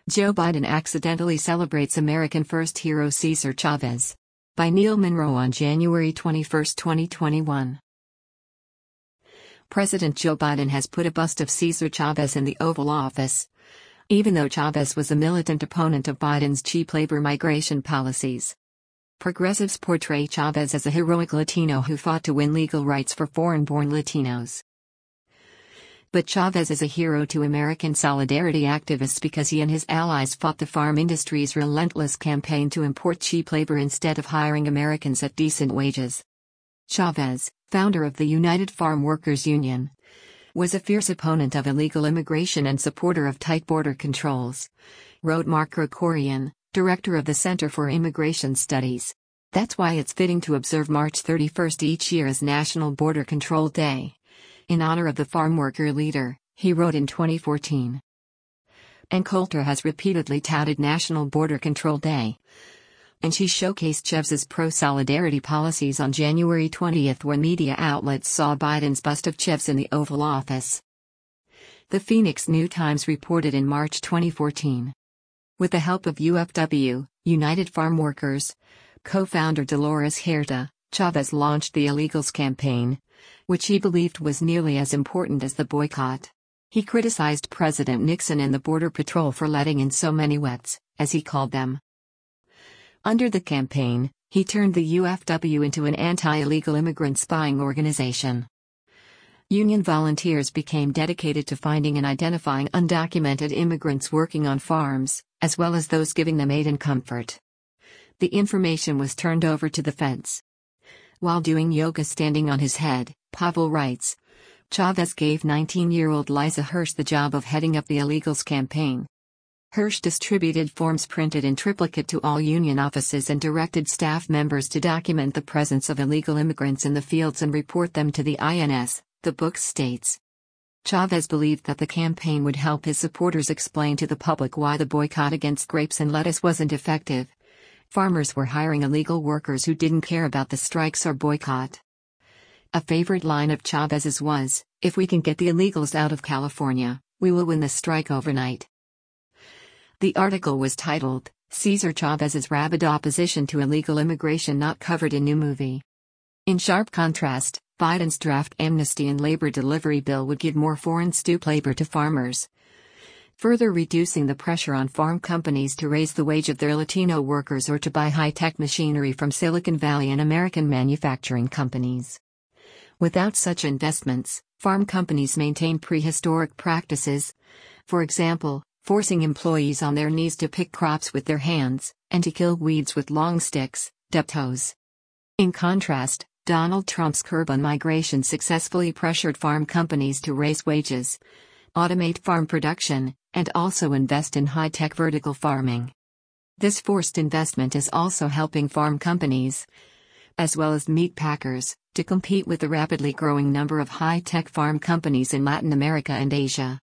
Joe Biden accidentally celebrates American first hero Cesar Chavez. By Neil Monroe on January 21, 2021. President Joe Biden has put a bust of Cesar Chavez in the Oval Office. Even though Chavez was a militant opponent of Biden's cheap labor migration policies. Progressives portray Chavez as a heroic Latino who fought to win legal rights for foreign-born Latinos. But Chavez is a hero to American solidarity activists because he and his allies fought the farm industry's relentless campaign to import cheap labor instead of hiring Americans at decent wages. Chavez, founder of the United Farm Workers Union, was a fierce opponent of illegal immigration and supporter of tight border controls, wrote Mark Krikorian, director of the Center for Immigration Studies. That's why it's fitting to observe March 31st each year as National Border Control Day. In honor of the farm worker leader, he wrote in 2014. Ann Coulter has repeatedly touted National Border Control Day. And she showcased Chavez's pro-solidarity policies on January 20 when media outlets saw Biden's bust of Chavez in the Oval Office. The Phoenix New-Times reported in March 2014. With the help of UFW, United Farm Workers, co-founder Dolores Huerta, Chavez launched the Illegals campaign, which he believed was nearly as important as the boycott. He criticized President Nixon and the Border Patrol for letting in so many wets, as he called them. Under the campaign, he turned the UFW into an anti-illegal immigrant spying organization. Union volunteers became dedicated to finding and identifying undocumented immigrants working on farms, as well as those giving them aid and comfort. The information was turned over to the feds. While doing yoga standing on his head, Pavel writes, Chavez gave 19-year-old Liza Hirsch the job of heading up the Illegals campaign. Hirsch distributed forms printed in triplicate to all union offices and directed staff members to document the presence of illegal immigrants in the fields and report them to the INS, the book states. Chavez believed that the campaign would help his supporters explain to the public why the boycott against grapes and lettuce wasn't effective. Farmers were hiring illegal workers who didn't care about the strikes or boycott. A favorite line of Chavez's was, "If we can get the illegals out of California, we will win the strike overnight." The article was titled, Cesar Chavez's Rabid Opposition to Illegal Immigration Not Covered in New Movie. In sharp contrast, Biden's draft amnesty and labor delivery bill would give more foreign stoop labor to farmers, further reducing the pressure on farm companies to raise the wage of their Latino workers or to buy high-tech machinery from Silicon Valley and American manufacturing companies. Without such investments, farm companies maintain prehistoric practices, for example, forcing employees on their knees to pick crops with their hands, and to kill weeds with long sticks, dubbed hoes. In contrast, Donald Trump's curb on migration successfully pressured farm companies to raise wages, automate farm production, and also invest in high-tech vertical farming. This forced investment is also helping farm companies, as well as meat packers, to compete with the rapidly growing number of high-tech farm companies in Latin America and Asia.